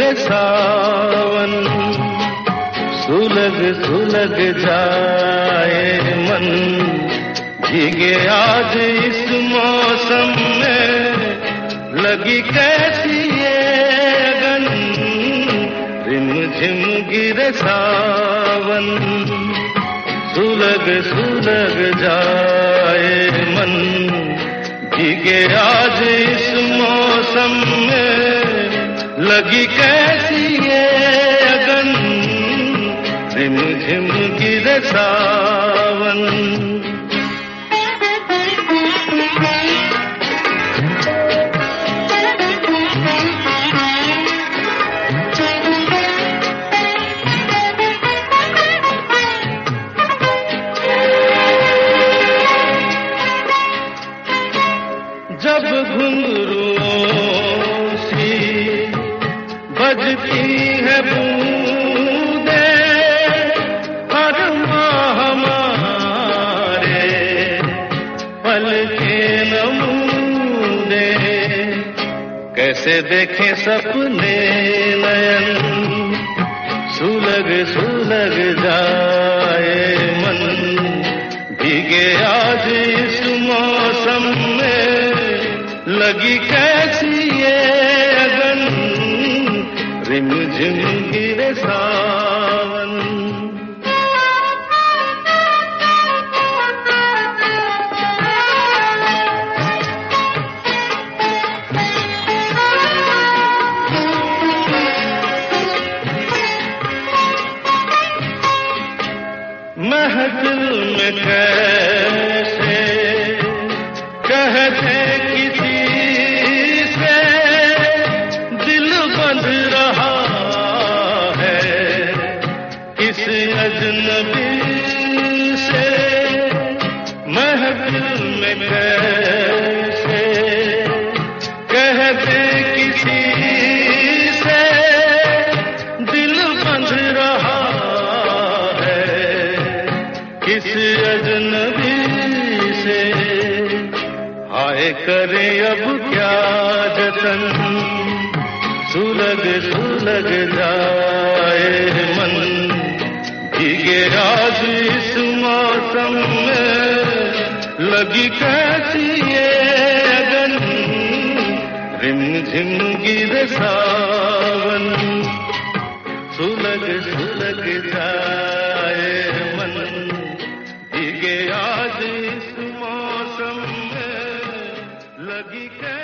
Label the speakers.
Speaker 1: गिरे सावन, सुलग सुलग जाए मन, भीगे आज इस मौसम में, लगी कैसी ये अगन, रिम झिम गिरे सावन, सुलग सुलग जाए मन, भीगे आज इस मौसम में, लगी कैसी ये अगन, रिम झिम गिरे सावन। जब घुंघरुओं सी बजती है बूंदे, अरमां हमारे पल के नमूने, कैसे देखें सपने नयन, सुलग सुलग जाए मन, भीगे आज इस मौसम में, लगी कैसी ये अगन, रिम झिम गिरे सावन। महफिल में कैसे कहते किसी से, दिल बंध रहा है किस अजनबी से, महफिल में कैसे कहते किसी से, दिल बंध रहा किस अजनबी से, हाय करे अब क्या जतन, सुलग सुलग जाए मन, भीगे आज इस मौसम में, लगी कैसी ये अगन, रिम झिम गिरे सावन, सुलग सुलग जाए मन, भीगे आज इस मौसम में, लगी